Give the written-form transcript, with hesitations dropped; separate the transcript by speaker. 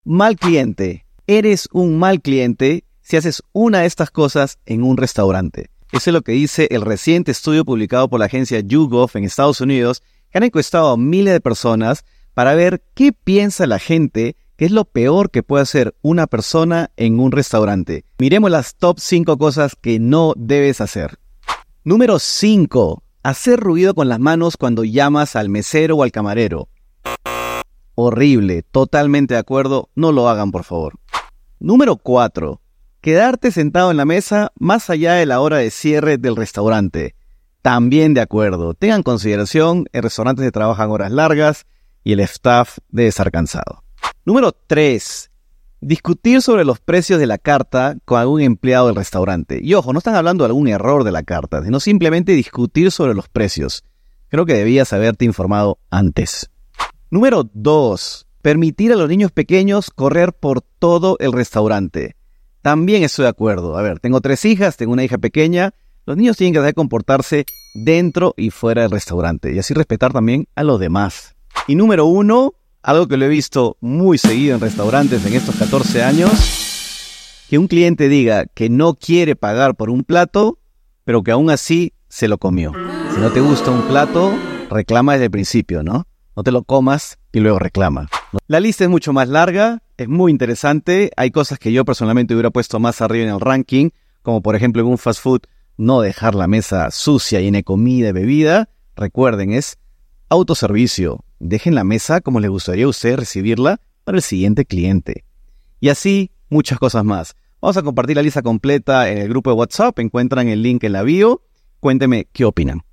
Speaker 1: Mal cliente. Eres un mal cliente si haces una de estas cosas en un restaurante. Eso es lo que dice el reciente estudio publicado por la agencia YouGov en Estados Unidos, que han encuestado a miles de personas para ver qué piensa la gente que es lo peor que puede hacer una persona en un restaurante. Miremos las top 5 cosas que no debes hacer. Número 5. Hacer ruido con las manos cuando llamas al mesero o al camarero. Horrible, totalmente de acuerdo, no lo hagan por favor. Número 4. Quedarte sentado en la mesa más allá de la hora de cierre del restaurante. También de acuerdo, tengan consideración, en restaurantes se trabajan horas largas y el staff debe estar cansado. Número 3. Discutir sobre los precios de la carta con algún empleado del restaurante. Y ojo, no están hablando de algún error de la carta, sino simplemente discutir sobre los precios. Creo que debías haberte informado antes. Número 2. Permitir a los niños pequeños correr por todo el restaurante. También estoy de acuerdo. A ver, tengo 3 hijas, tengo una hija pequeña. Los niños tienen que saber comportarse dentro y fuera del restaurante y así respetar también a los demás. Y número 1, algo que lo he visto muy seguido en restaurantes en estos 14 años, que un cliente diga que no quiere pagar por un plato, pero que aún así se lo comió. Si no te gusta un plato, reclama desde el principio, ¿no? No te lo comas y luego reclama. La lista es mucho más larga, es muy interesante. Hay cosas que yo personalmente hubiera puesto más arriba en el ranking, como por ejemplo en un fast food, no dejar la mesa sucia llena de comida y bebida. Recuerden, es autoservicio. Dejen la mesa como les gustaría a ustedes recibirla para el siguiente cliente. Y así, muchas cosas más. Vamos a compartir la lista completa en el grupo de WhatsApp. Encuentran el link en la bio. Cuéntenme qué opinan.